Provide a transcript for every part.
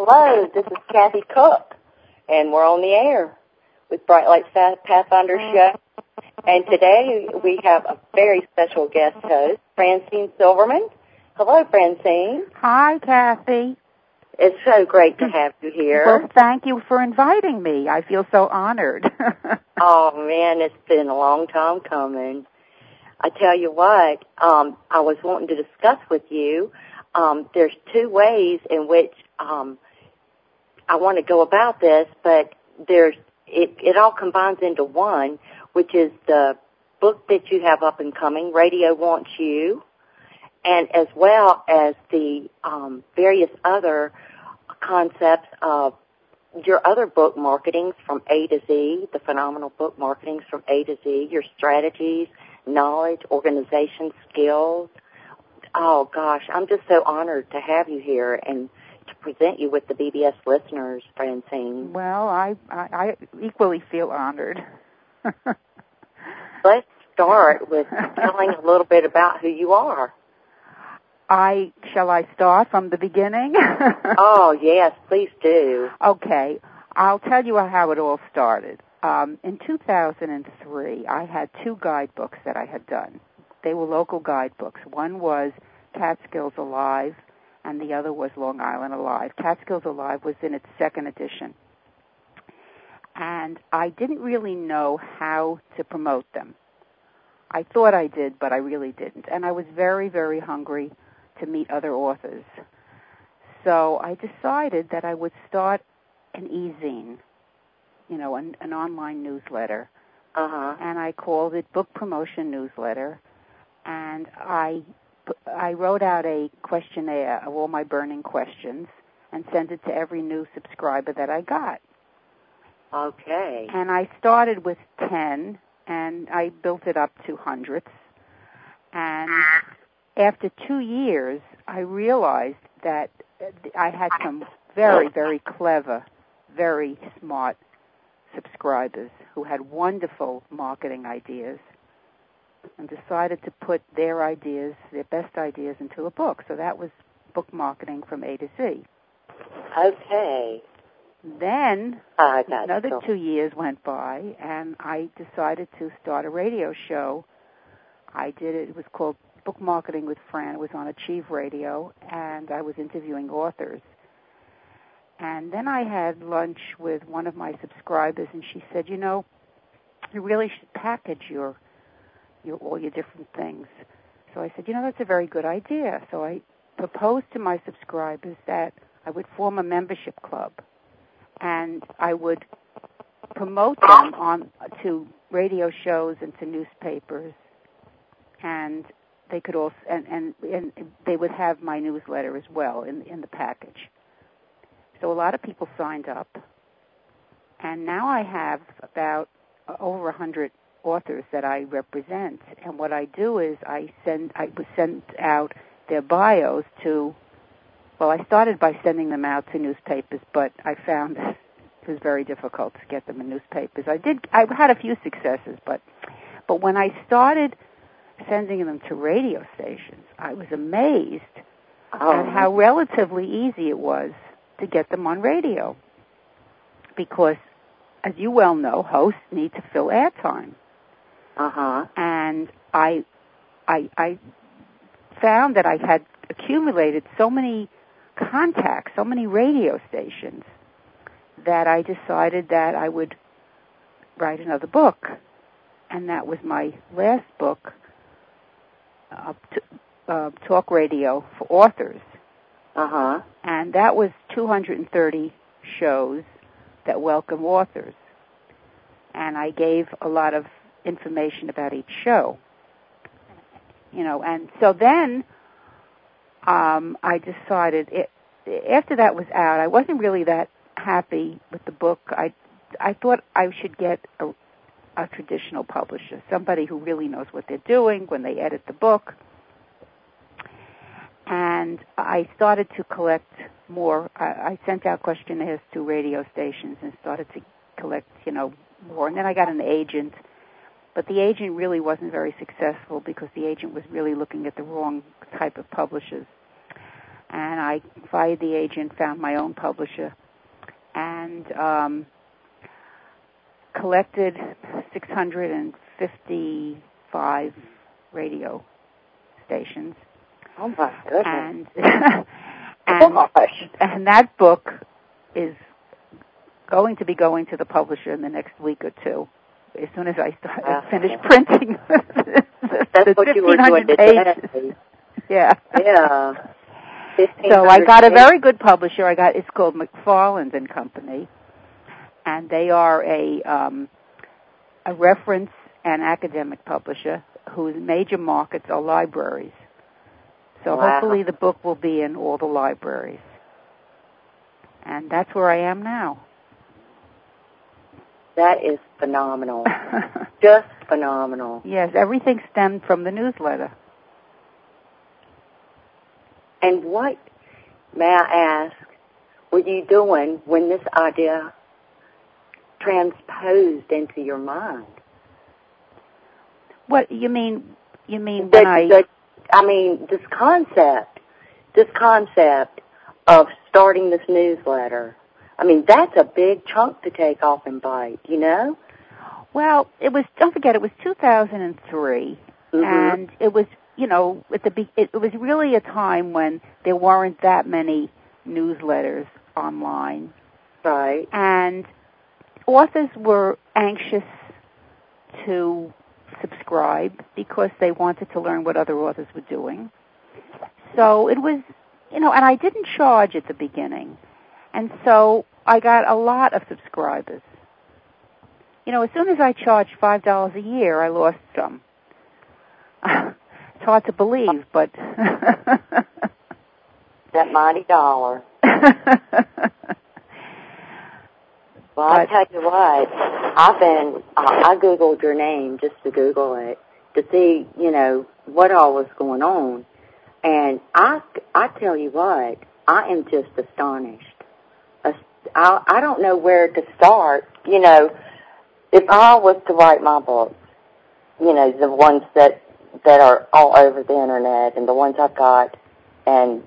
Hello, this is Kathy Cook, and we're on the air with Bright Lights Pathfinder Show. And today we have a very special guest host, Francine Silverman. Hello, Francine. Hi, Kathy. It's so great to have you here. Well, thank you for inviting me. I feel so honored. Oh, man, it's been a long time coming. I tell you what, I was wanting to discuss with you. There's two ways in which I want to go about this, but it all combines into one, which is the book that you have up and coming, Radio Wants You, and as well as the various other concepts of your other book marketings from A to Z, the phenomenal book marketings from A to Z, your strategies, knowledge, organization, skills. Oh, gosh, I'm just so honored to have you here and to present you with the BBS listeners, Francine. Well, I equally feel honored. Let's start with telling a little bit about who you are. Shall I start from the beginning? Oh, yes, please do. Okay. I'll tell you how it all started. In 2003, I had two guidebooks that I had done. They were local guidebooks. One was Catskills Alive, and the other was Long Island Alive. Catskills Alive was in its second edition. And I didn't really know how to promote them. I thought I did, but I really didn't. And I was very, very hungry to meet other authors. So I decided that I would start an e-zine, an online newsletter. Uh-huh. And I called it Book Promotion Newsletter. And I wrote out a questionnaire of all my burning questions and sent it to every new subscriber that I got. Okay. And I started with 10, and I built it up to hundreds. And after 2 years, I realized that I had some very, very clever, very smart subscribers who had wonderful marketing ideas and decided to put their ideas, their best ideas, into a book. So that was book marketing from A to Z. Okay. Then another 2 years went by, and I decided to start a radio show. I did it. It was called Book Marketing with Fran. It was on Achieve Radio, and I was interviewing authors. And then I had lunch with one of my subscribers, and she said, you really should package all your different things. So I said, that's a very good idea. So I proposed to my subscribers that I would form a membership club, and I would promote them to radio shows and to newspapers, and they could also and they would have my newsletter as well in the package. So a lot of people signed up, and now I have about over 100 authors that I represent. And what I do is I would send out their bios to. Well, I started by sending them out to newspapers, but I found it was very difficult to get them in newspapers. I had a few successes, but when I started sending them to radio stations, I was amazed at how relatively easy it was to get them on radio. Because, as you well know, hosts need to fill airtime. Uh-huh. And I found that I had accumulated so many contacts, so many radio stations, that I decided that I would write another book. And that was my last book, Talk Radio for Authors. Uh-huh. And that was 230 shows that welcome authors. And I gave a lot of information about each show. And so then I decided, after that was out, I wasn't really that happy with the book. I thought I should get a traditional publisher, somebody who really knows what they're doing when they edit the book. And I started to collect more. I sent out questionnaires to radio stations and started to collect, more. And then I got an agent, but the agent really wasn't very successful because the agent was really looking at the wrong type of publishers. And I fired the agent, found my own publisher, and collected 655 radio stations. Oh my goodness! And that book is going to be going to the publisher in the next week or two. As soon as I finish printing That's what you were doing pages. Yeah. Yeah. So I got a very good publisher. It's called McFarland and Company, and they are a reference and academic publisher whose major markets are libraries. So hopefully the book will be in all the libraries. And that's where I am now. That is phenomenal. Just phenomenal. Yes, everything stemmed from the newsletter. And what, may I ask, were you doing when this idea transposed into your mind? What you mean? You mean this concept of starting this newsletter. I mean, that's a big chunk to take off and bite, you know? Well, don't forget, it was 2003, and it was, it was really a time when there weren't that many newsletters online. Right. And authors were anxious to subscribe because they wanted to learn what other authors were doing. So it was, and I didn't charge at the beginning. And so I got a lot of subscribers. As soon as I charged $5 a year, I lost some. It's hard to believe, but... that mighty dollar. Well, I'll tell you what, I Googled your name just to Google it, to see, what all was going on. And I tell you what, I am just astonished. I don't know where to start. If I was to write my books, the ones that are all over the internet and the ones I've got and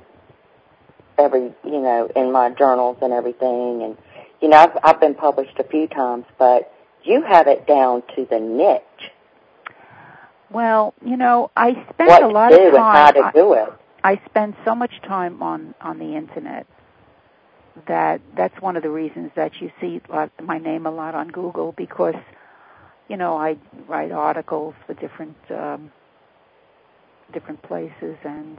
in my journals and everything, and, I've been published a few times, but you have it down to the niche. Well, I spent a lot of time. What to do and how to do it. I spend so much time on the internet that's one of the reasons that you see my name a lot on Google, because, I write articles for different places, and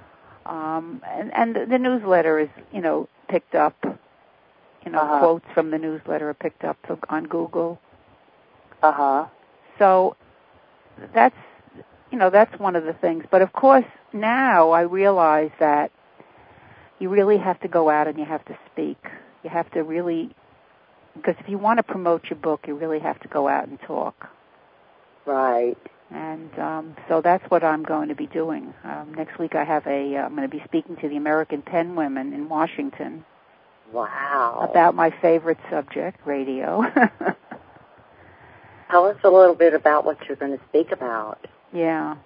the newsletter is, picked up. Quotes from the newsletter are picked up on Google. So that's one of the things. But of course, now I realize that you really have to go out and you have to speak. You have to really, because if you want to promote your book, you really have to go out and talk. Right. And so that's what I'm going to be doing. Next week I'm going to be speaking to the American Pen Women in Washington. Wow. About my favorite subject, radio. Tell us a little bit about what you're going to speak about. Yeah.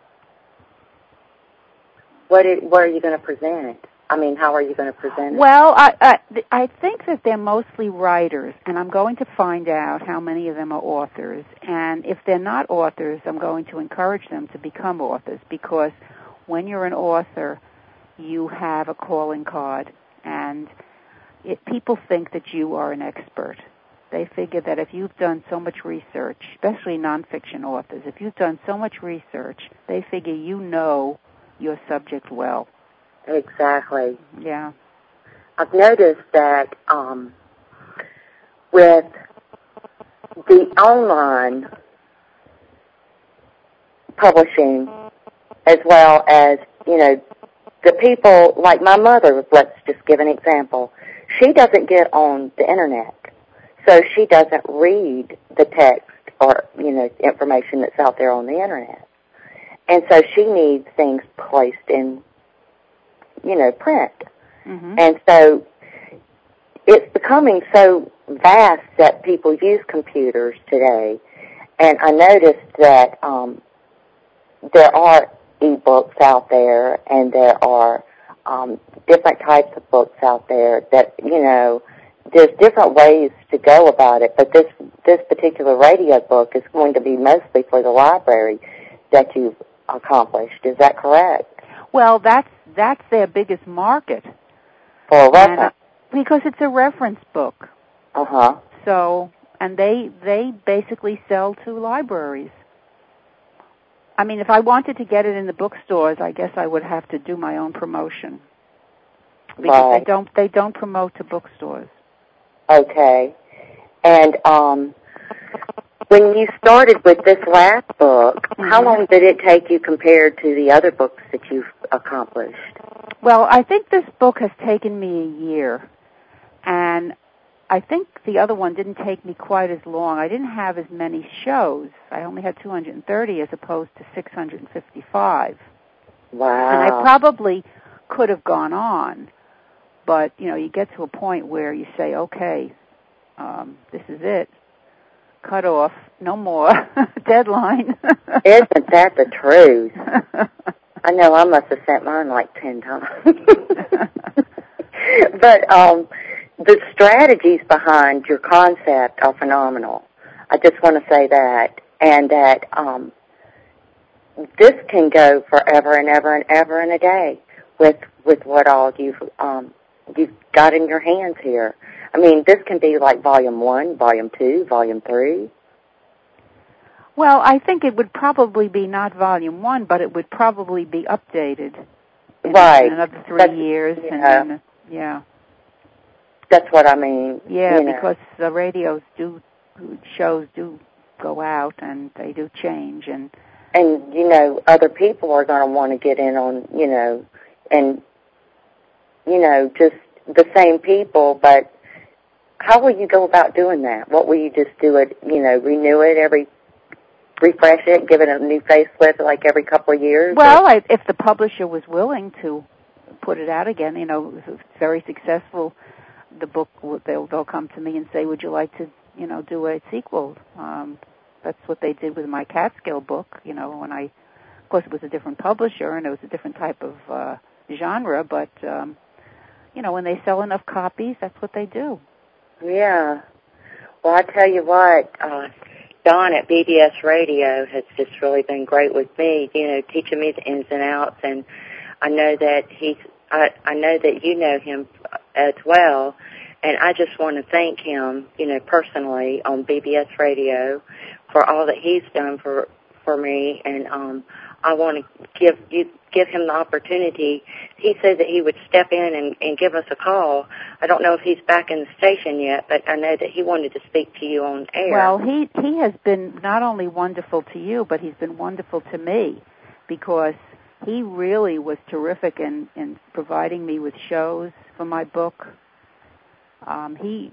What are you going to present? I mean, how are you going to present it? Well, I think that they're mostly writers, and I'm going to find out how many of them are authors. And if they're not authors, I'm going to encourage them to become authors, because when you're an author, you have a calling card, and people think that you are an expert. They figure that if you've done so much research, especially nonfiction authors, if you've done so much research, they figure you know your subject well. Exactly. Yeah. I've noticed that with the online publishing, as well as, the people, like my mother, let's just give an example. She doesn't get on the internet, so she doesn't read the text or, information that's out there on the internet. And so she needs things placed in, print. Mm-hmm. And so it's becoming so vast that people use computers today. And I noticed that there are e-books out there, and there are different types of books out there that, you know, there's different ways to go about it, but this particular radio book is going to be mostly for the library that you've accomplished. Is that correct? Well, that's their biggest market. For a reference? Because it's a reference book. Uh-huh. So, and they basically sell to libraries. I mean, if I wanted to get it in the bookstores, I guess I would have to do my own promotion. Because they don't promote to bookstores. Okay. And when you started with this last book, how long did it take you compared to the other books that you've accomplished? Well, I think this book has taken me a year. And I think the other one didn't take me quite as long. I didn't have as many shows. I only had 230 as opposed to 655. Wow. And I probably could have gone on. But, you know, you get to a point where you say, okay, this is it. Cut off. No more. Deadline. Isn't that the truth? I know I must have sent mine like 10 times. But the strategies behind your concept are phenomenal. I just want to say that. And that this can go forever and ever and ever and a day with what all you've got in your hands here. I mean, this can be like Volume 1, Volume 2, Volume 3. Well, I think it would probably be not Volume 1, but it would probably be updated in another 3 years. Yeah. And then, yeah. That's what I mean. Yeah, because the shows do go out and they do change. And you know, other people are going to want to get in on, you know, and, you know, just the same people, but how will you go about doing that? What will you just do it, you know, renew it refresh it, give it a new facelift like every couple of years? Well, if the publisher was willing to put it out again, you know, if it's very successful, the book, they'll come to me and say, would you like to, you know, do a sequel? That's what they did with my Catskill book, you know, when of course it was a different publisher and it was a different type of genre, but, you know, when they sell enough copies, that's what they do. Yeah. Well, I tell you what, Don at BBS Radio has just really been great with me, you know, teaching me the ins and outs, and I know that I know that you know him as well, and I just want to thank him, you know, personally on BBS Radio for all that he's done for me, and I want to give him the opportunity. He said that he would step in and give us a call. I don't know if he's back in the station yet, but I know that he wanted to speak to you on air. Well, he has been not only wonderful to you, but he's been wonderful to me, because he really was terrific in providing me with shows for my book. He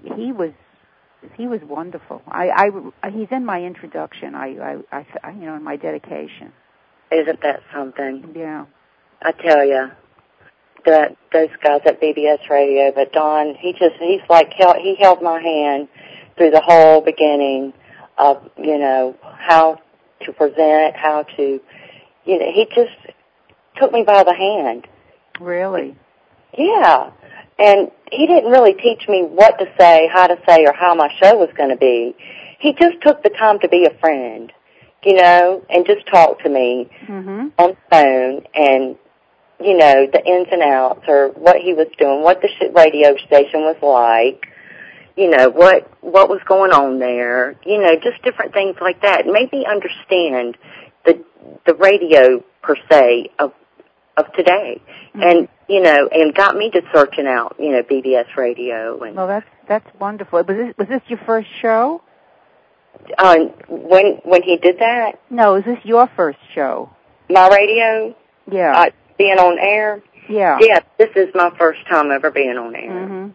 was wonderful. He's in my introduction. I you know, in my dedication. Isn't that something? Yeah. I tell you, that those guys at BBS Radio, but Don, he's like, he held my hand through the whole beginning of, you know, how to present, how to, you know, he just took me by the hand. Really? Yeah. And he didn't really teach me what to say, how to say, or how my show was going to be. He just took the time to be a friend, you know, and just talk to me on the phone and, you know, the ins and outs, or what he was doing, what the radio station was like, you know, what was going on there, you know, just different things like that. It made me understand the radio, per se, of today. And, you know, and got me to searching out, you know, BBS Radio. And well, that's wonderful. Was this your first show? When he did that? No, is this your first show? My radio? Yeah. Being on air? Yeah. Yeah, this is my first time ever being on air. Mm-hmm.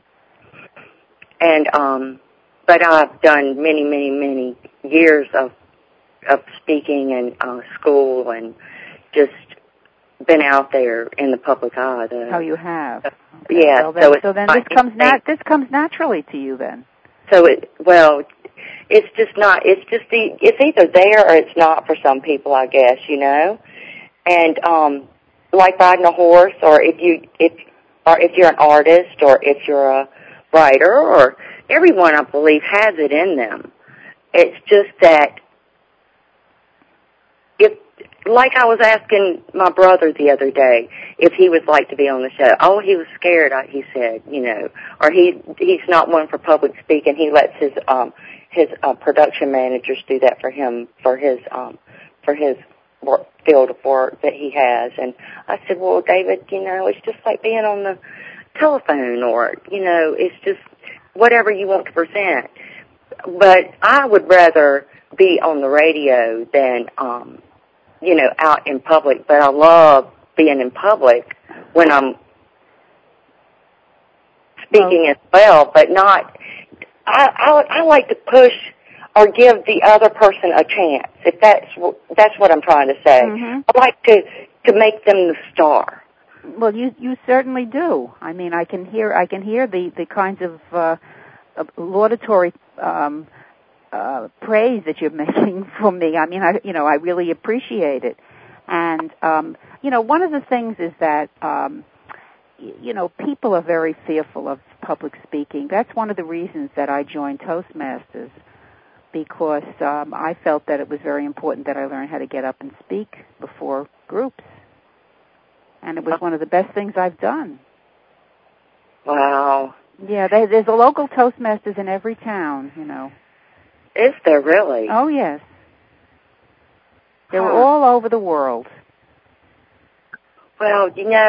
And, but I've done many, many, many years of speaking and school, and just been out there in the public eye. Oh, you have? Okay. Yeah. So then this comes naturally to you then. So it's just not, it's either there or it's not for some people, I guess, you know. And, like riding a horse, or if or if you're an artist, or if you're a writer, or everyone, I believe, has it in them. It's just that if, like I was asking my brother the other day if he would like to be on the show. Oh, he was scared, he said, or he's not one for public speaking. He lets his production managers do that for him for his work, field of work that he has. And I said, well, David, it's just like being on the telephone, or it's just whatever you want to present. But I would rather be on the radio than out in public. But I love being in public when I'm speaking as well, but not. I like to push or give the other person a chance. If that's what I'm trying to say. Mm-hmm. I like to make them the star. Well, you certainly do. I mean, I can hear the kinds of laudatory praise that you're making for me. I mean, I really appreciate it. And one of the things is that people are very fearful of public speaking. That's one of the reasons that I joined Toastmasters, because I felt that it was very important that I learn how to get up and speak before groups. And it was one of the best things I've done. Wow. Yeah, there's a local Toastmasters in every town, Is there really? Oh, yes. They're all over the world. Well,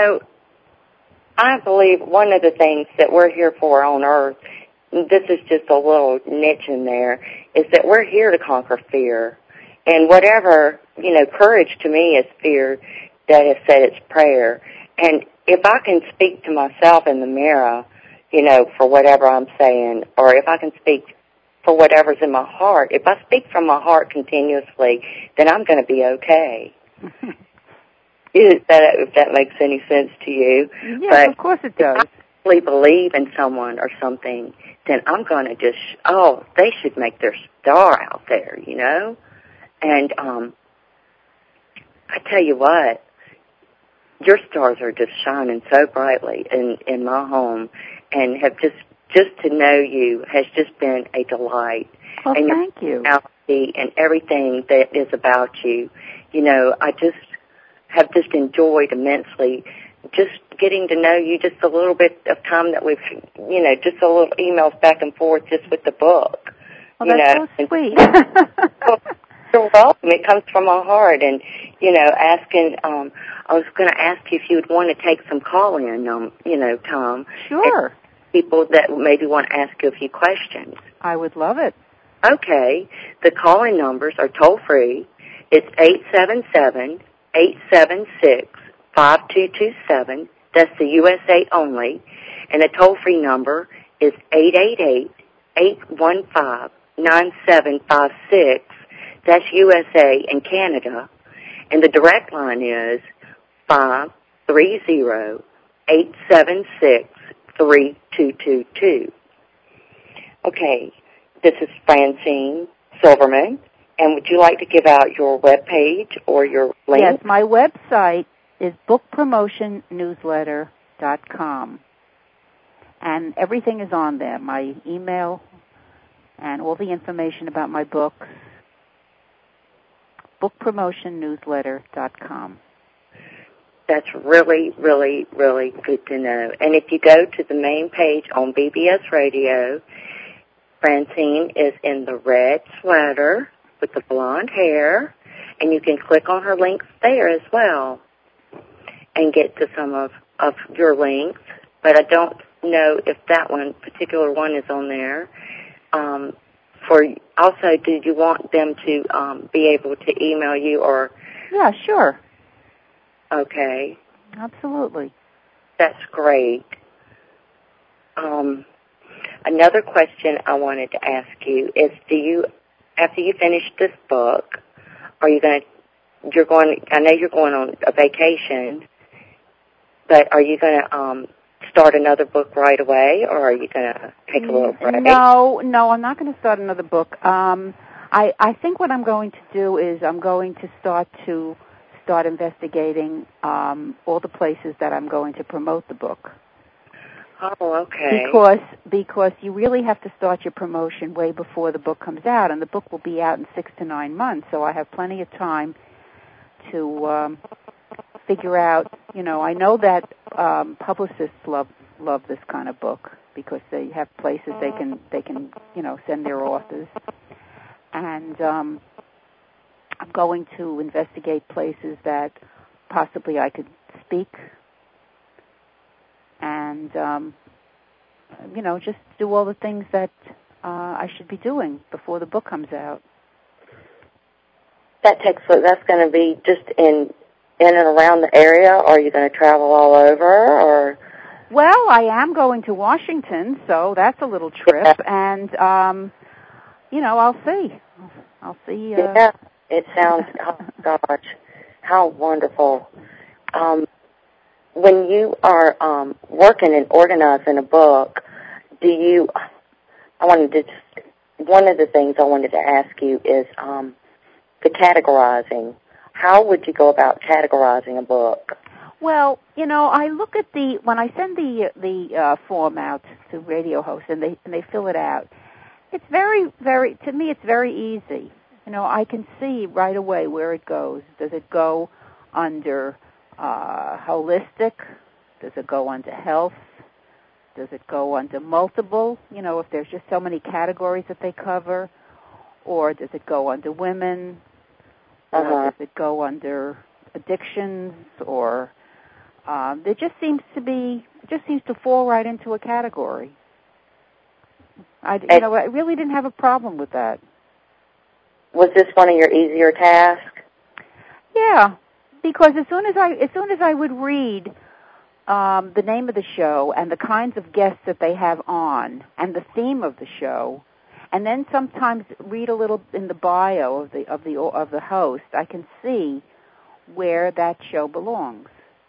I believe one of the things that we're here for on Earth, this is just a little niche in there, is that we're here to conquer fear. And whatever, courage to me is fear that has said its prayer. And if I can speak to myself in the mirror, for whatever I'm saying, or if I can speak for whatever's in my heart, if I speak from my heart continuously, then I'm going to be okay. If that makes any sense to you. Yes, but of course it does. If I really believe in someone or something, then I'm going to just, they should make their star out there, And I tell you what, your stars are just shining so brightly in my home, and have just to know you has just been a delight. Well, and thank you. And everything that is about you, I just have just enjoyed immensely just getting to know you, just a little bit of time that we've, just a little emails back and forth just with the book. Well, that's so sweet. You're welcome. It comes from my heart. And, asking, I was going to ask you if you would want to take some call-in, Tom. Sure. People that maybe want to ask you a few questions. I would love it. Okay. The call-in numbers are toll-free. It's 877-876-5227. That's the USA only. And the toll-free number is 888-815-9756. That's USA and Canada. And the direct line is 530-876-3222. Okay, this is Francine Silverman. And would you like to give out your web page or your link? Yes, my website is bookpromotennewsletter.com. And everything is on there, my email and all the information about my books. bookpromotennewsletter.com. That's really, really, really good to know. And if you go to the main page on BBS Radio, Francine is in the red sweater with the blonde hair, and you can click on her links there as well and get to some of your links. But I don't know if that particular one is on there. Also, did you want them to be able to email you or? Yeah, sure. Okay. Absolutely. That's great. Another question I wanted to ask you is: after you finish this book, I know you're going on a vacation, but are you going to start another book right away, or are you going to take a little break? No, I'm not going to start another book. I think what I'm going to do is I'm going to start investigating all the places that I'm going to promote the book. Oh, okay. Because you really have to start your promotion way before the book comes out, and the book will be out in 6 to 9 months, so I have plenty of time to figure out, I know that publicists love this kind of book because they have places they can send their authors. And I'm going to investigate places that possibly I could speak and, just do all the things that I should be doing before the book comes out. That's going to be just in and around the area, or are you going to travel all over, or? Well, I am going to Washington, so that's a little trip, and, I'll see. Yeah, it sounds, oh, gosh, how wonderful. When you are working and organizing a book, one of the things I wanted to ask you is the categorizing. How would you go about categorizing a book? Well, I look at when I send the form out to radio hosts and they fill it out. It's to me, it's very easy. I can see right away where it goes. Does it go under holistic? Does it go under health? Does it go under multiple? If there's just so many categories that they cover, or does it go under women? Or does it go under addictions? Or it just seems to fall right into a category. I really didn't have a problem with that. Was this one of your easier tasks? Yeah, because as soon as I would read the name of the show and the kinds of guests that they have on and the theme of the show, and then sometimes read a little in the bio of the host, I can see where that show belongs.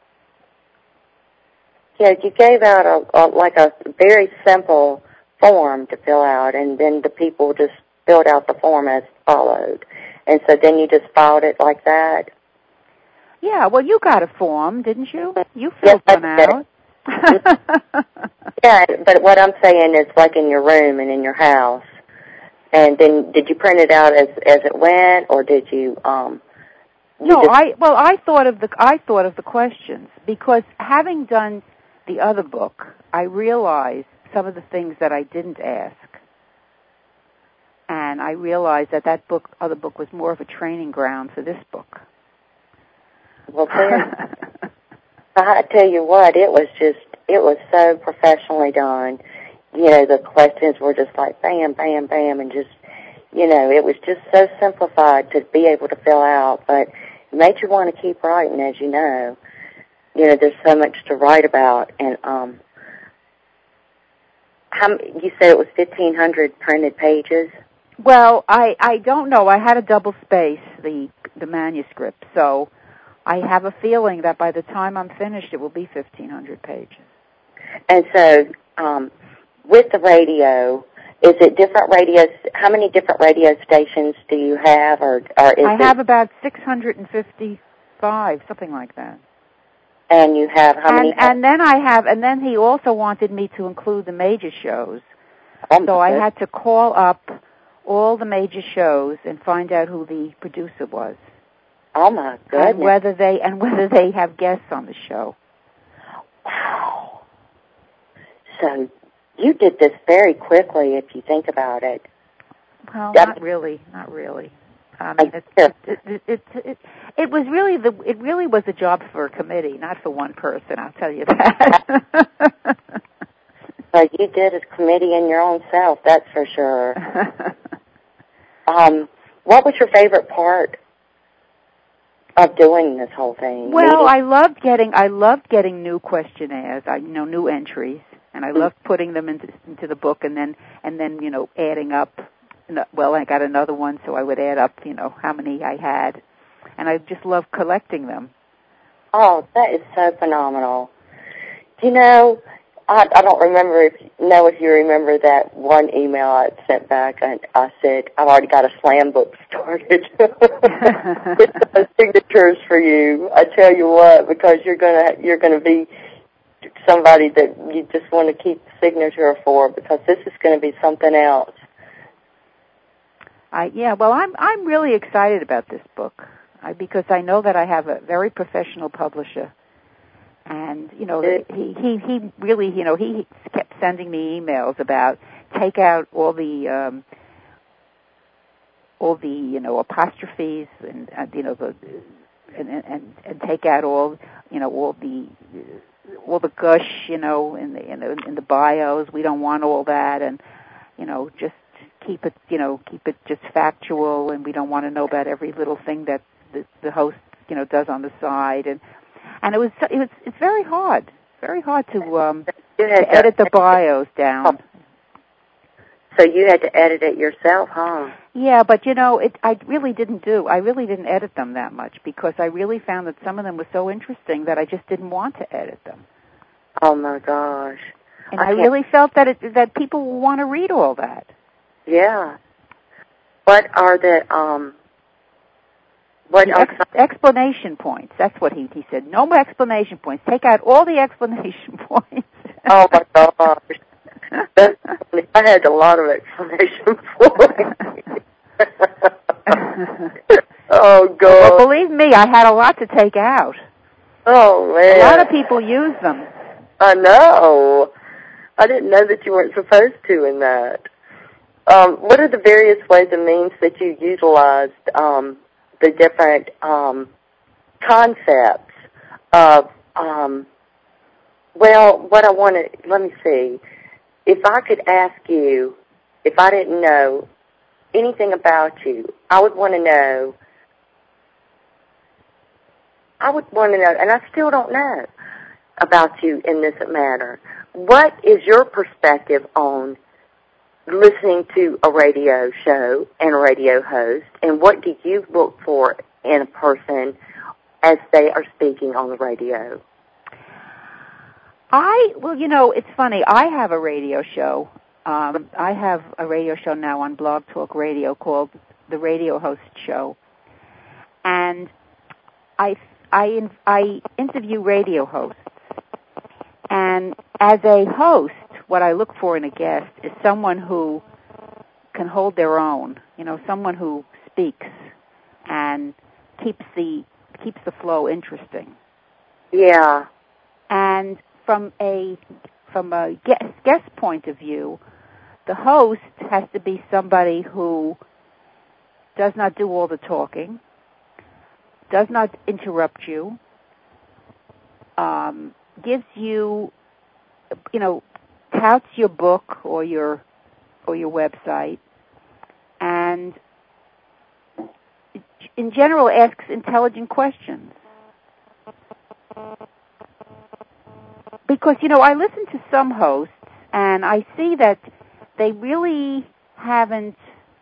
Yeah, you gave out a very simple form to fill out, and then the people just filled out the form as followed. And so then you just filed it like that? Yeah, well, you got a form, didn't you? You filled one out. Yeah, but what I'm saying is like in your room and in your house. And then did you print it out as it went, or did you I thought of the questions, because having done the other book, I realized some of the things that I didn't ask. And I realized that other book was more of a training ground for this book. Well, I tell you what, it was so professionally done. The questions were just like bam, bam, bam, and just, it was just so simplified to be able to fill out, but it made you want to keep writing, as you know. There's so much to write about, and you said it was 1,500 printed pages? Well, I don't know. I had to double space the manuscript, so I have a feeling that by the time I'm finished, it will be 1,500 pages. And so, with the radio, is it different radios? How many different radio stations do you have, or is I have about 655, something like that. And you have how many? And then he also wanted me to include the major shows. So I had to call up all the major shows and find out who the producer was. Oh my goodness! And whether they have guests on the show. Wow. So you did this very quickly, if you think about it. Well, not really. I mean, it really was a job for a committee, not for one person. I'll tell you that. But you did a committee in your own self, that's for sure. What was your favorite part of doing this whole thing? Well, I loved getting new questionnaires, new entries, and I loved putting them into the book, and then adding up. Well, I got another one, so I would add up, how many I had, and I just loved collecting them. Oh, that is so phenomenal. I don't know if you remember that one email I sent back, and I said, I've already got a slam book started with those signatures for you. I tell you what, because you're gonna be somebody that you just want to keep the signature for, because this is going to be something else. I'm really excited about this book because I know that I have a very professional publisher, and he really he kept sending me emails about take out all the apostrophes and take out all the gush in the bios. We don't want all that, and just keep it just factual, and we don't want to know about every little thing that the host does on the side, and it's very hard to edit the bios down. So you had to edit it yourself, huh? Yeah, but I really didn't edit them that much, because I really found that some of them were so interesting that I just didn't want to edit them. Oh my gosh! And I really felt that people will want to read all that. Yeah. What are the explanation points? That's what he said. No more explanation points. Take out all the explanation points. Oh my gosh! I had a lot of explanation points. Oh God! Well, believe me, I had a lot to take out. Oh man! A lot of people use them. I know. I didn't know that you weren't supposed to in that. What are the various ways and means that you utilized the different concepts of, what I want to, let me see. If I could ask you, if I didn't know anything about you, I would want to know, and I still don't know about you in this matter. What is your perspective on listening to a radio show and a radio host, and what do you look for in a person as they are speaking on the radio? It's funny. I have a radio show. I have a radio show now on Blog Talk Radio called The Radio Host Show, and I interview radio hosts. And as a host, what I look for in a guest is someone who can hold their own, someone who speaks and keeps the flow interesting. Yeah. And from a guest point of view, the host has to be somebody who does not do all the talking, does not interrupt you, gives you, touts your book or your website, and in general asks intelligent questions. Because, I listen to some hosts, and I see that they really haven't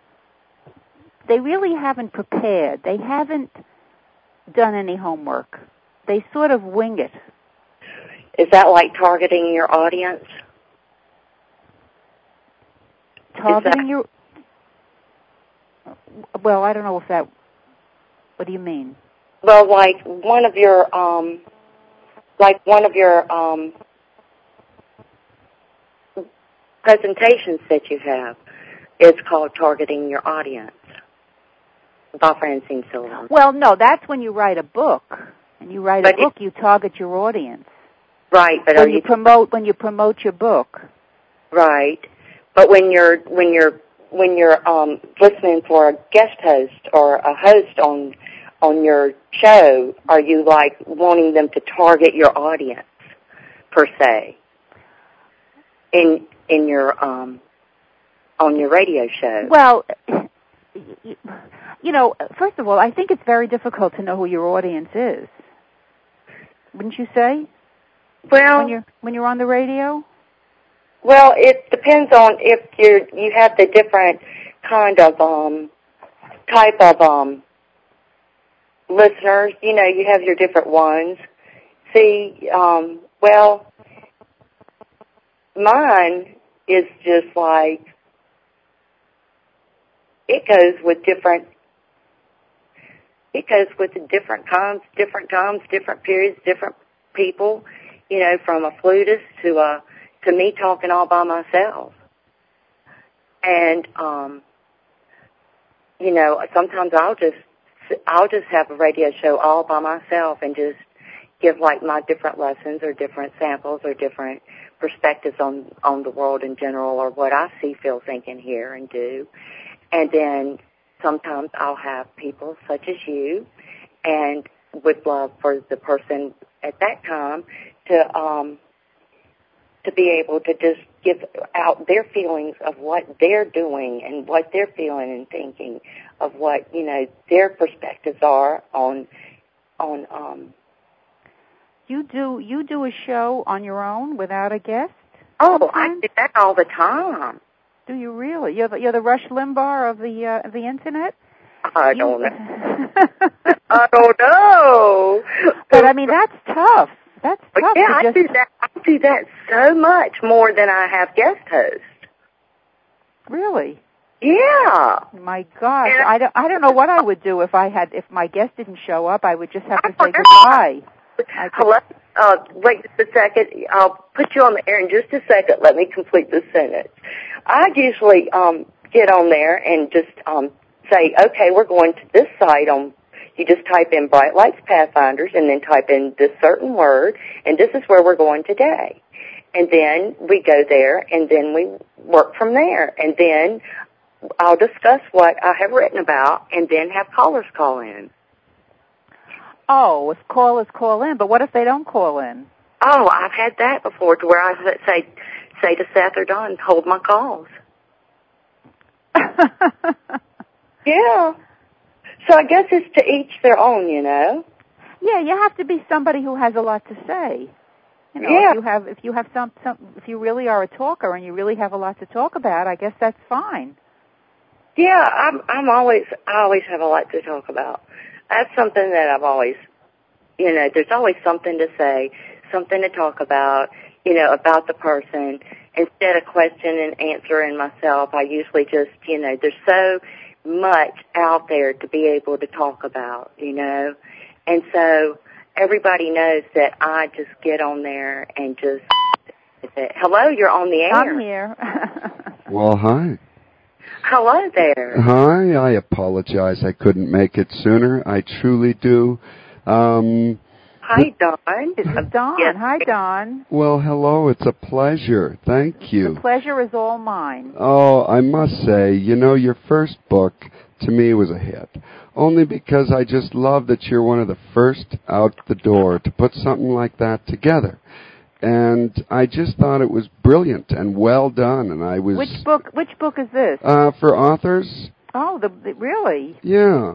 prepared. They haven't done any homework. They sort of wing it. Is that like targeting your audience? Targeting your... Well, I don't know if that... What do you mean? Well, like one of your presentations that you have is called Targeting Your Audience by Francine Sullivan. Well, no, that's when you write a book. And you write a book, you target your audience. Right, but when you promote your book. Right, but when you're listening for a guest host or a host on your show, are you like wanting them to target your audience per se in your on your radio show? Well, first of all, I think it's very difficult to know who your audience is. Wouldn't you say? Well, when you're on the radio? Well, it depends on if you have the different kind of type of listeners. You have your different ones. See, mine is just like it goes with different times, different periods, different people. from a flutist to me talking all by myself. And, sometimes I'll just have a radio show all by myself and just give like my different lessons or different samples or different perspectives on the world in general, or what I see, feel, think, and hear and do. And then sometimes I'll have people such as you, and would love for the person at that time to be able to just give out their feelings of what they're doing and what they're feeling and thinking, of what, their perspectives are on You do a show on your own without a guest? Oh, sometimes? I do that all the time. Do you really? You're the Rush Limbaugh of the internet? I don't know. I don't know. But I mean, that's tough. That's tough. Yeah, I do that so much more than I have guest hosts. Really? Yeah. My gosh, I don't know what I would do if my guest didn't show up. I would just have to say goodbye. Hello? Wait just a second. I'll put you on the air in just a second. Let me complete this sentence. I usually get on there and just say, okay, we're going to this site on. You just type in Bright Lights Pathfinders and then type in this certain word, and this is where we're going today. And then we go there, and then we work from there. And then I'll discuss what I have written about, and then have callers call in. Oh, if callers call in, but what if they don't call in? Oh, I've had that before, to where I say to Seth or Don, hold my calls. Yeah. So I guess it's to each their own, Yeah, you have to be somebody who has a lot to say. Yeah. If you really are a talker and you really have a lot to talk about, I guess that's fine. Yeah, I always have a lot to talk about. That's something that I've always, there's always something to say, something to talk about, about the person. Instead of question and answering myself, I usually just, there's so much out there to be able to talk about, And so everybody knows that I just get on there and just say, hello, you're on the air. I'm here. Well, hi. Hello there. Hi, I apologize I couldn't make it sooner. I truly do. Hi, Dawn. It's Dawn. Yes. Hi, Dawn. Well, hello. It's a pleasure. Thank you. The pleasure is all mine. Oh, I must say, your first book, to me, was a hit. Only because I just love that you're one of the first out the door to put something like that together. And I just thought it was brilliant and well done. And I was. Which book is this? For authors. Oh, really? Yeah.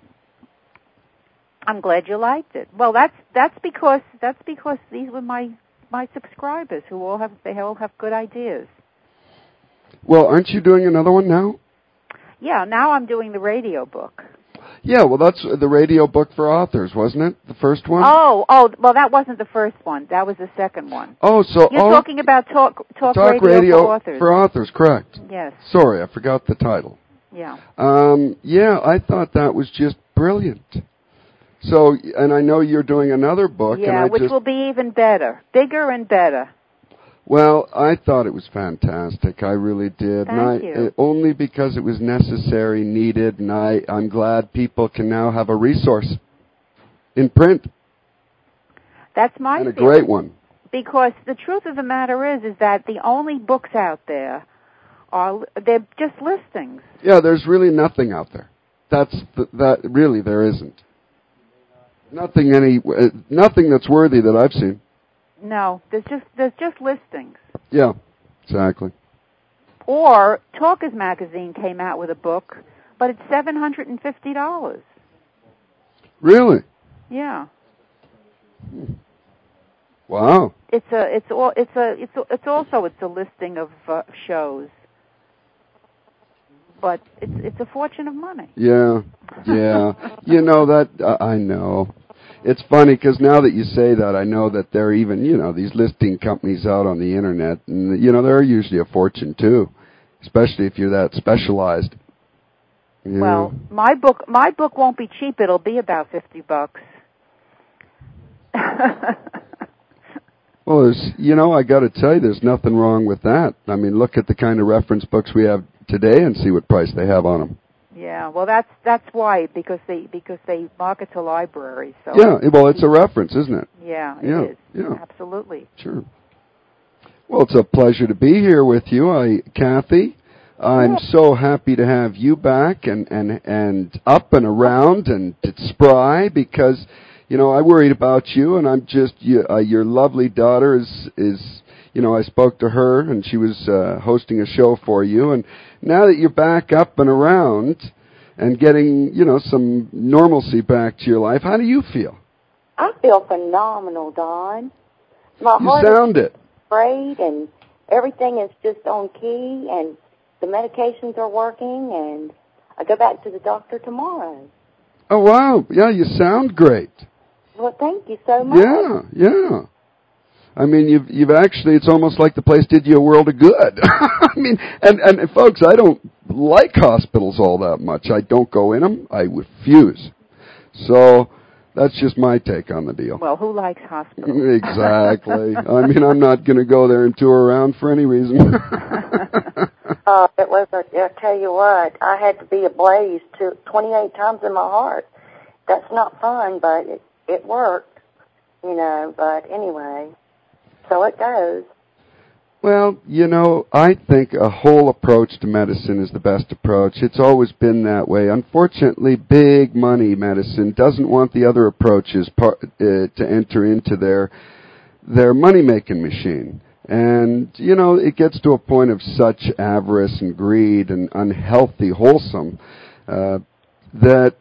I'm glad you liked it. Well, that's because these were my subscribers who all have good ideas. Well, aren't you doing another one now? Yeah, now I'm doing the radio book. Yeah, well, that's the radio book for authors, wasn't it? The first one? Oh, well, that wasn't the first one. That was the second one. Oh, so... You're talking about talk radio for authors. For authors, correct. Yes. Sorry, I forgot the title. Yeah. Yeah, I thought that was just brilliant. So, and I know you're doing another book. Yeah, which will be even better. Bigger and better. Well, I thought it was fantastic. I really did. Thank you. Only because it was necessary, needed, and I'm glad people can now have a resource in print. That's my and a feeling. Great one. Because the truth of the matter is that the only books out there they're just listings. Yeah, there's really nothing out there. That really there isn't. Nothing that's worthy that I've seen. No, there's just listings. Yeah, exactly. Or Talkers Magazine came out with a book, but it's $750. Really? Yeah. Wow. It's a listing of shows, but it's a fortune of money. Yeah. That I know. It's funny because now that you say that, I know that there are even, these listing companies out on the internet, and, they're usually a fortune, too, especially if you're that specialized. Yeah. Well, my book won't be cheap. It'll be about $50. Well, I got to tell you, there's nothing wrong with that. I mean, look at the kind of reference books we have today and see what price they have on them. Yeah, well, that's why, because they market to libraries. So yeah, well, it's a reference, isn't it? Yeah, it is. Yeah, absolutely. Sure. Well, it's a pleasure to be here with you, Kathy. I'm so happy to have you back and up and around and spry, because I worried about you, and I'm just your lovely daughter is. I spoke to her, and she was hosting a show for you. And now that you're back up and around and getting, some normalcy back to your life, how do you feel? I feel phenomenal, Don. My heart sound is great, and everything is just on key, and the medications are working, and I go back to the doctor tomorrow. Oh, wow. Yeah, you sound great. Well, thank you so much. Yeah. I mean, you've actually, it's almost like the place did you a world of good. I mean, and folks, I don't like hospitals all that much. I don't go in them. I refuse. So that's just my take on the deal. Well, who likes hospitals? Exactly. I mean, I'm not going to go there and tour around for any reason. It was, I tell you what, I had to be ablaze 28 times in my heart. That's not fun, but it worked, but anyway. So it goes. Well, I think a whole approach to medicine is the best approach. It's always been that way. Unfortunately, big money medicine doesn't want the other approaches to enter into their money-making machine. And, it gets to a point of such avarice and greed and unhealthy wholesome that,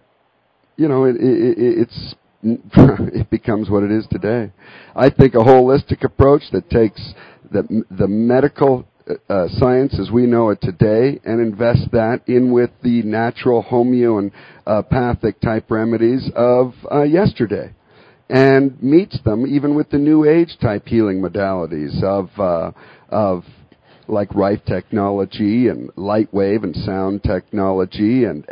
it's it becomes what it is today. I think a holistic approach that takes the medical science as we know it today and invests that in with the natural homeopathic type remedies of yesterday, and meets them even with the new age type healing modalities of like Rife technology and light wave and sound technology and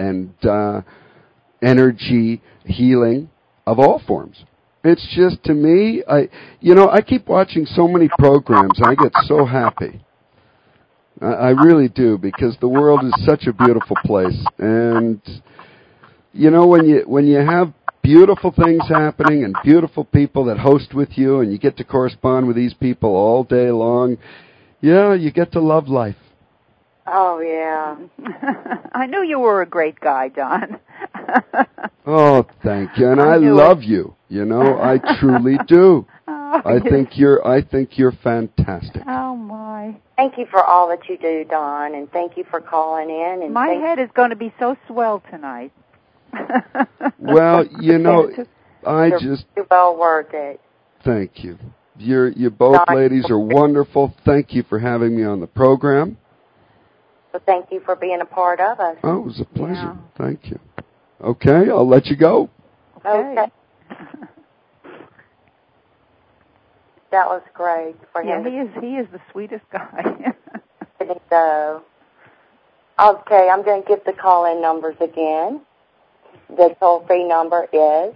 energy healing of all forms. It's just, to me, I keep watching so many programs, and I get so happy. I really do, because the world is such a beautiful place. And, when you have beautiful things happening and beautiful people that host with you, and you get to correspond with these people all day long, you get to love life. Oh, yeah. I knew you were a great guy, Don. Oh, thank you. And I love you. I truly do. I think you're fantastic. Oh, my. Thank you for all that you do, Don, and thank you for calling in. And my head is going to be so swell tonight. Well, I just... You're well worth it. Thank you. You both ladies are wonderful. Thank you for having me on the program. So thank you for being a part of us. Oh, it was a pleasure. Yeah. Thank you. Okay, I'll let you go. Okay. That was great for him. Yeah, he is the sweetest guy. I think so. Okay, I'm going to give the call-in numbers again. The toll-free number is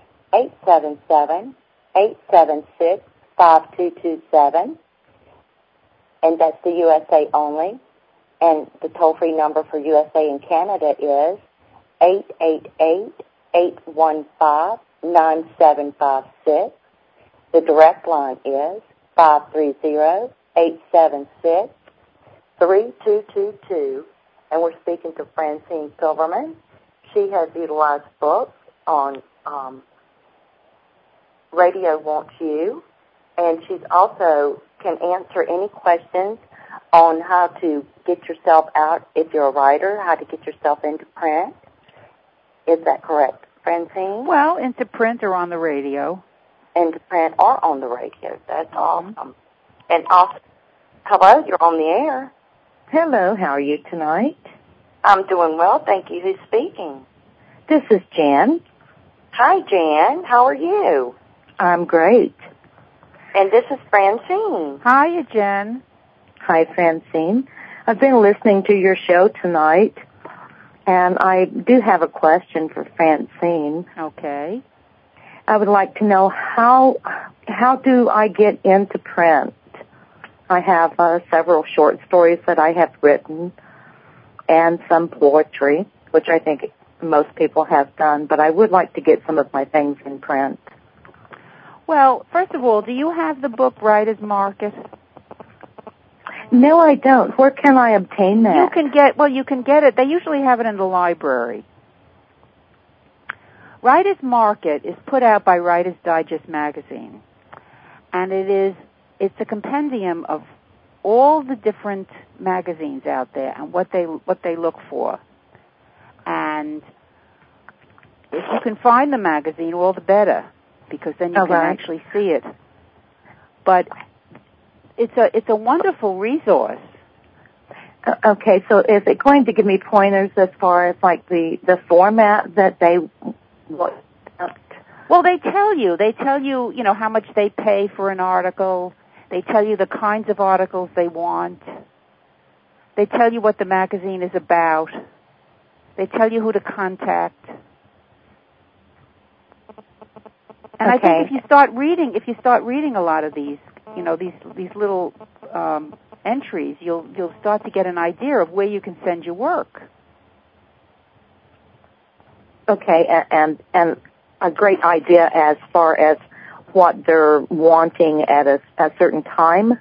877-876-5227, and that's the USA only. And the toll-free number for USA and Canada is 888-815-9756. The direct line is 530-876-3222. And we're speaking to Francine Silverman. She has utilized books on Radio Wants You. And she's also can answer any questions on how to get yourself out, if you're a writer, how to get yourself into print. Is that correct, Francine? Well, into print or on the radio. Into print or on the radio. That's awesome. And also, hello, you're on the air. Hello, how are you tonight? I'm doing well, thank you. Who's speaking? This is Jan. Hi, Jan. How are you? I'm great. And this is Francine. Hi, Jen. Hi, Francine. I've been listening to your show tonight, and I do have a question for Francine. Okay. I would like to know how how do I get into print? I have several short stories that I have written and some poetry, which I think most people have done, but I would like to get some of my things in print. Well, first of all, do you have the book Writer's Market? No, I don't. Where can I obtain that? You can get it. They usually have it in the library. Writer's Market is put out by Writer's Digest magazine, and it's a compendium of all the different magazines out there and what they look for. And if you can find the magazine, all the better, because then you can actually see it. But it's a wonderful resource. Okay, so is it going to give me pointers as far as like the format that they look at? Well, they tell you, how much they pay for an article. They tell you the kinds of articles they want. They tell you what the magazine is about. They tell you who to contact. And I think if you start reading a lot of these, these little entries, you'll start to get an idea of where you can send your work. Okay, and a great idea as far as what they're wanting at a certain time?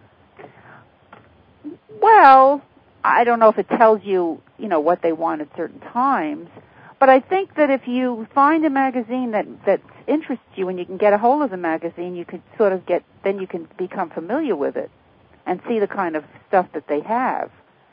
Well, I don't know if it tells you, what they want at certain times, but I think that if you find a magazine that interests you and you can get a hold of the magazine, you can then you can become familiar with it and see the kind of stuff that they have.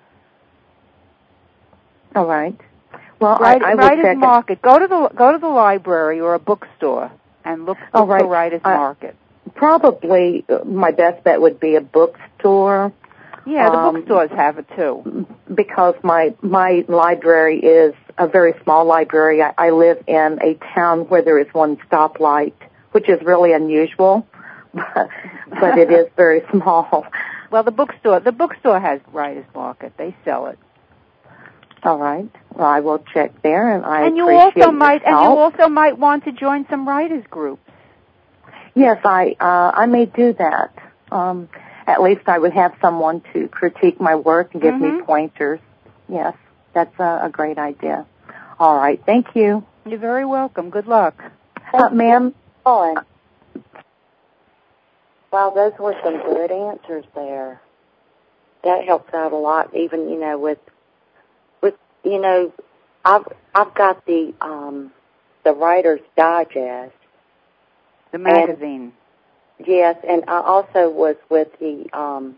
All right. Well, Writer's Market. Go to the library or a bookstore and look for Writer's Market. Probably my best bet would be a bookstore. Yeah, the bookstores have it too. Because my library is a very small library. I live in a town where there is one stoplight, which is really unusual, but it is very small. Well, the bookstore has Writer's Market. They sell it. All right. Well, I will check there, and you also might want to join some writers groups. Yes, I may do that. At least I would have someone to critique my work and give me pointers. Yes, that's a great idea. All right. Thank you. You're very welcome. Good luck. Ma'am. Well, those were some good answers there. That helps out a lot, even with I've got the Writer's Digest, the magazine. Yes, and I also was with the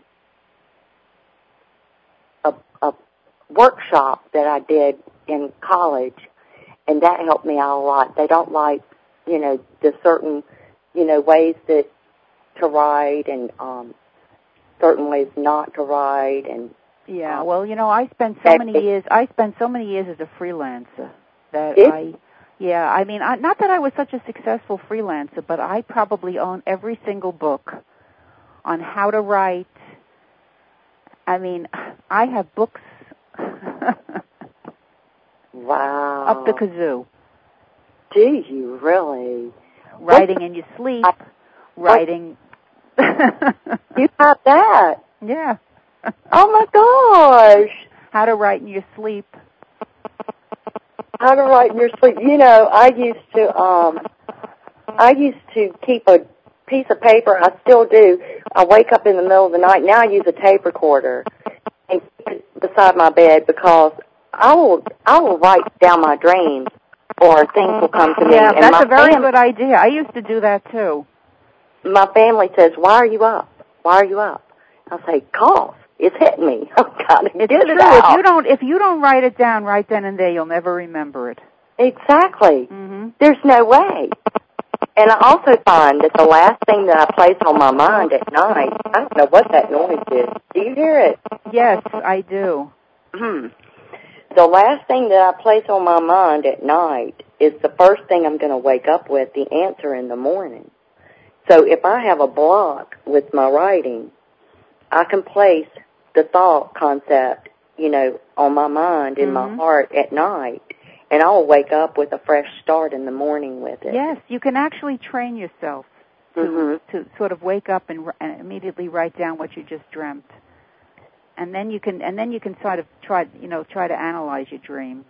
a workshop that I did in college, and that helped me out a lot. They don't like the certain ways that to write and certain ways not to write and. Yeah, well, I spent so many years as a freelancer that not that I was such a successful freelancer, but I probably own every single book on how to write. I mean, I have books. Wow. Up the kazoo. Do you really? Writing in your sleep. Writing. You have that? Yeah. Oh my gosh! How to write in your sleep. How to write in your sleep? I used to keep a piece of paper. I still do. I wake up in the middle of the night. Now I use a tape recorder and keep it beside my bed because I will write down my dreams or things will come to me. Yeah, that's a very good idea. I used to do that too. My family says, "Why are you up? Why are you up?" I'll say, "Cause it's hitting me. I've got to get it out." If you don't write it down right then and there, you'll never remember it. Exactly. Mm-hmm. There's no way. And I also find that the last thing that I place on my mind at night, I don't know what that noise is. Do you hear it? Yes, I do. The last thing that I place on my mind at night is the first thing I'm going to wake up with, the answer in the morning. So if I have a block with my writing, I can place the thought concept, on my mind, in my heart at night, and I'll wake up with a fresh start in the morning with it. Yes, you can actually train yourself. to sort of wake up and immediately write down what you just dreamt, and then you can sort of try to analyze your dream.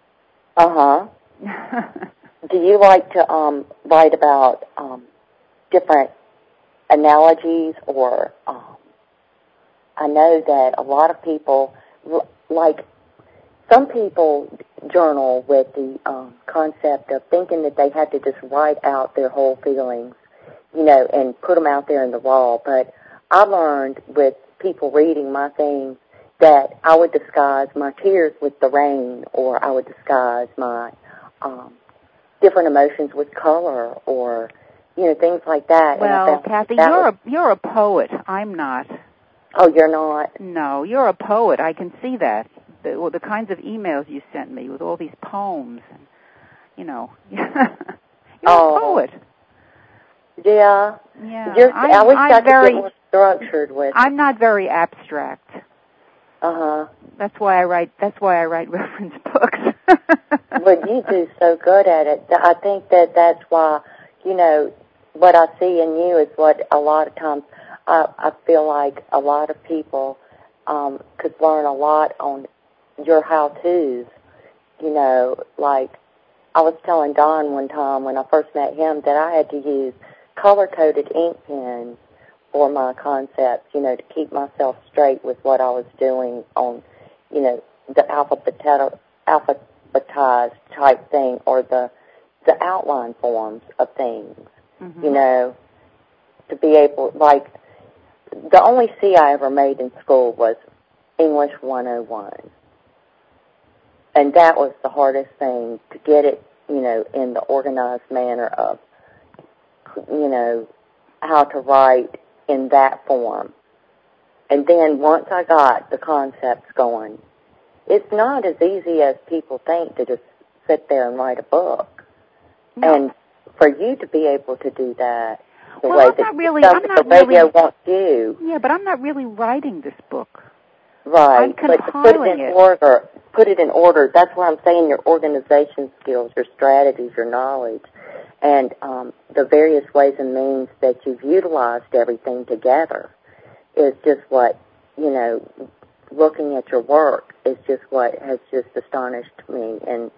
Do you like to write about different analogies, or I know that a lot of people, like some people journal with the concept of thinking that they had to just write out their whole feelings, and put them out there in the raw. But I learned with people reading my things that I would disguise my tears with the rain, or I would disguise my different emotions with color, or things like that. Well, Kathy, you're a poet. I'm not. Oh, you're not? No, you're a poet. I can see that. The kinds of emails you sent me with all these poems, you're a poet. Yeah. Yeah. I wish I could get more structured with. I'm not very abstract. That's why I write reference books. But you do so good at it. I think that's why, what I see in you is what a lot of times I feel like a lot of people could learn a lot on your how-tos. Like I was telling Don one time when I first met him that I had to use color-coded ink pens for my concepts, to keep myself straight with what I was doing on, the alphabetized type thing, or the outline forms of things, to be able, like, the only C I ever made in school was English 101. And that was the hardest thing, to get it, in the organized manner of, how to write in that form. And then once I got the concepts going, it's not as easy as people think to just sit there and write a book. No. And for you to be able to do that the way that the radio wants you. Yeah, but I'm not really writing this book. Right. I'm compiling but to put it in order. That's why I'm saying your organization skills, your strategies, your knowledge, and the various ways and means that you've utilized everything together is just what, looking at your work is just what has just astonished me, and,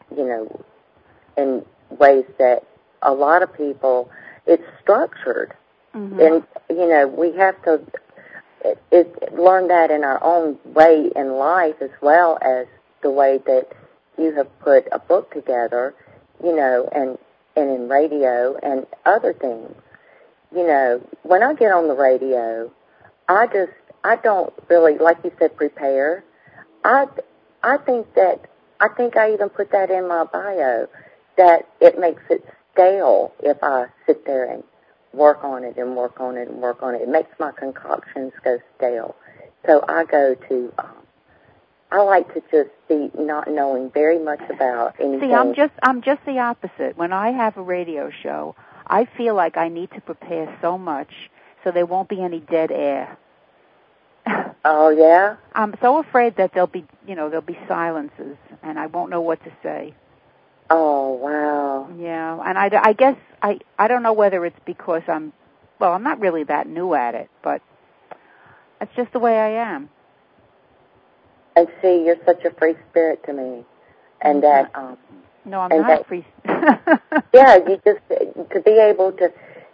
in ways that a lot of people, it's structured. And, we have to learn that in our own way in life, as well as the way that you have put a book together, and in radio and other things. When I get on the radio, I don't really, like you said, prepare. I think I even put that in my bio, that it makes it stale if I sit there and work on it and work on it and work on it. It makes my concoctions go stale. So I go to, I like to just be not knowing very much about anything. See, I'm just the opposite. When I have a radio show, I feel like I need to prepare so much so there won't be any dead air. Oh, yeah? I'm so afraid that there'll be silences, and I won't know what to say. Oh, wow. Yeah, and I guess I don't know whether it's because I'm not really that new at it, but that's just the way I am. And see, you're such a free spirit to me, and that no, I'm not a free. Yeah, you just to be able to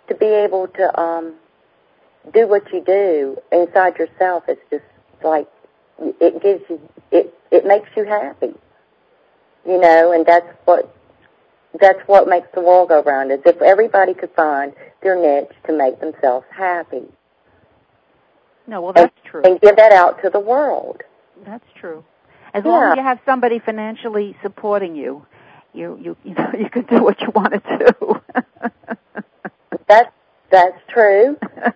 do what you do inside yourself. It's just like it gives you it makes you happy, and that's what makes the world go round. Is if everybody could find their niche to make themselves happy. No, well, that's true. And give that out to the world. That's true. As long as you have somebody financially supporting you, you can do what you want to do. That's true.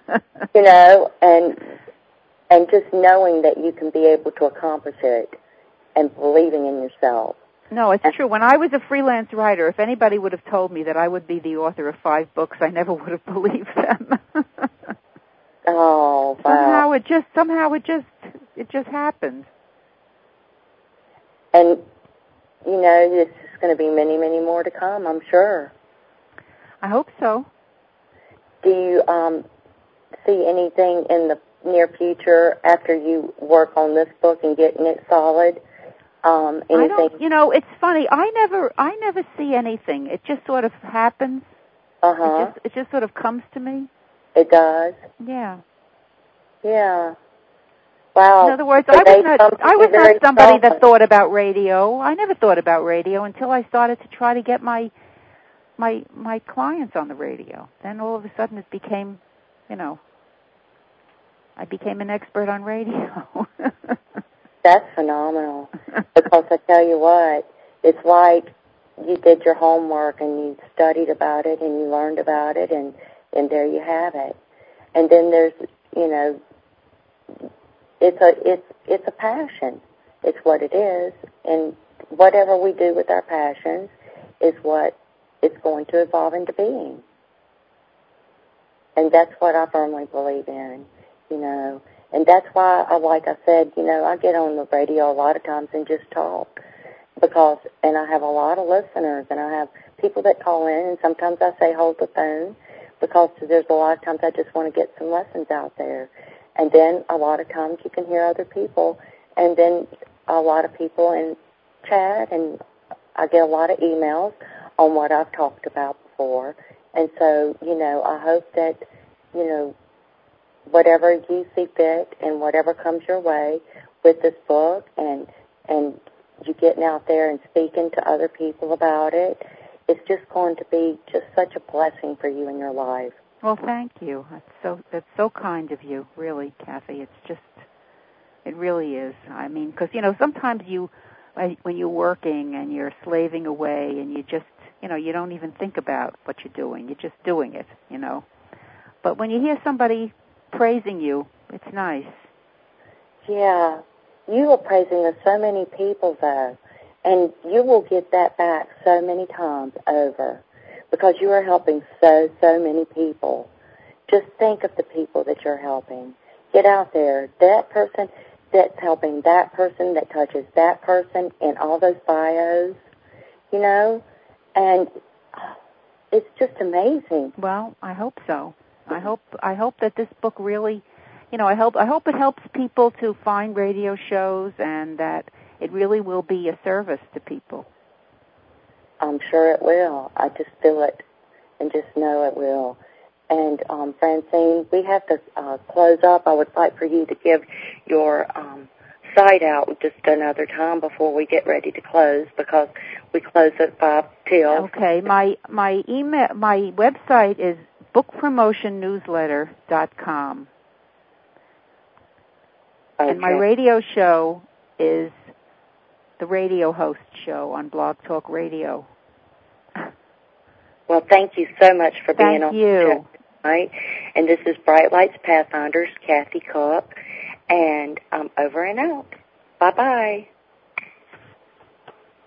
And just knowing that you can be able to accomplish it and believing in yourself. No, it's true. When I was a freelance writer, if anybody would have told me that I would be the author of 5 books, I never would have believed them. Oh, wow. Somehow it just happened. And, there's just going to be many, many more to come, I'm sure. I hope so. Do you see anything in the near future after you work on this book and getting it solid? Anything? I don't. It's funny. I never see anything. It just sort of happens. It just sort of comes to me. It does. Yeah. Yeah. Wow. In other words, I was not somebody that thought about radio. I never thought about radio until I started to try to get my clients on the radio. Then all of a sudden it became, I became an expert on radio. That's phenomenal. Because I tell you what, it's like you did your homework and you studied about it and you learned about it and there you have it. And then there's, it's a passion. It's what it is. And whatever we do with our passions is what it's going to evolve into being. And that's what I firmly believe in, And that's why, like I said, I get on the radio a lot of times and just talk. And I have a lot of listeners, and I have people that call in, and sometimes I say hold the phone, because there's a lot of times I just want to get some lessons out there. And then a lot of times you can hear other people, and then a lot of people in chat, and I get a lot of emails on what I've talked about before. And so, I hope that, whatever you see fit and whatever comes your way with this book and you getting out there and speaking to other people about it, it's just going to be just such a blessing for you in your life. Well, thank you. That's so kind of you, really, Kathy. It really is. I mean, because, sometimes when you're working and you're slaving away and you just, you don't even think about what you're doing. You're just doing it, But when you hear somebody praising you, it's nice. Yeah. You are praising so many people, though, and you will get that back so many times over because you are helping so many people. Just think of the people that you're helping. Get out there. That person that's helping that person that touches that person in all those bios, and it's just amazing. Well, I hope so. I hope that this book really, I hope it helps people to find radio shows and that it really will be a service to people. I'm sure it will. I just feel it and just know it will. And Francine, we have to close up. I would like for you to give your site out just another time before we get ready to close, because we close at 5 till. Okay. My website is bookpromotennewsletter.com. Okay. And my radio show is the Radio Host Show on Blog Talk Radio. Well, thank you so much for being on the show tonight. And this is Bright Lights Pathfinders, Kathy Cook, and I'm over and out. Bye-bye.